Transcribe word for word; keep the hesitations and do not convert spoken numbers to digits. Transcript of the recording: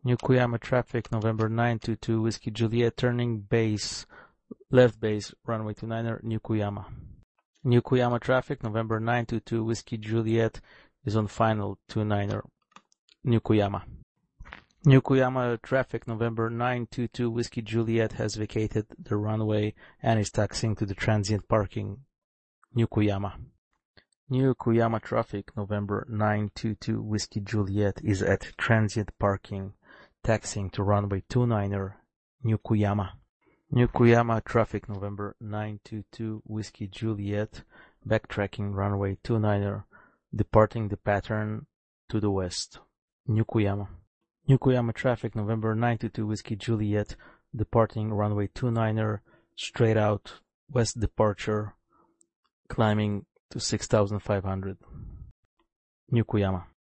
Yokoyama traffic, November nine two two, Whiskey Juliet, turning base, left base, runway two niner, Yokoyama. Yokoyama traffic, November nine two two, Whiskey Juliet is on final two niner, Yokoyama. Yokoyama traffic, November nine two two, Whiskey Juliet has vacated the runway and is taxiing to the transient parking, Yokoyama. Yokoyama traffic, November nine two two, Whiskey Juliet is at transient parking, taxiing to runway two niner, Yokoyama. Yokoyama traffic, November nine two two, Whiskey Juliet, backtracking runway two niner, departing the pattern to the west, Yokoyama. Yokoyama traffic, November nine two two, Whiskey Juliet, departing runway two niner, straight out, west departure, climbing to six thousand five hundred, Yokoyama.